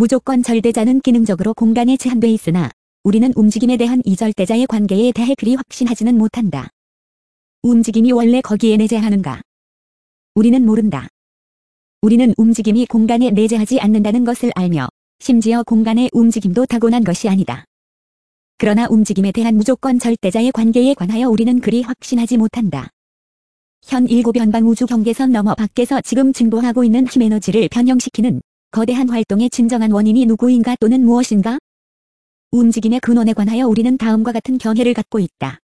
무조건 절대자는 기능적으로 공간에 제한돼 있으나 우리는 움직임에 대한 이 절대자의 관계에 대해 그리 확신하지는 못한다. 움직임이 원래 거기에 내재하는가? 우리는 모른다. 우리는 움직임이 공간에 내재하지 않는다는 것을 알며 심지어 공간의 움직임도 타고난 것이 아니다. 그러나 움직임에 대한 무조건 절대자의 관계에 관하여 우리는 그리 확신하지 못한다. 현 7변방 우주 경계선 너머 밖에서 지금 증보하고 있는 힘에너지를 변형시키는 거대한 활동의 진정한 원인이 누구인가 또는 무엇인가? 움직임의 근원에 관하여 우리는 다음과 같은 견해를 갖고 있다.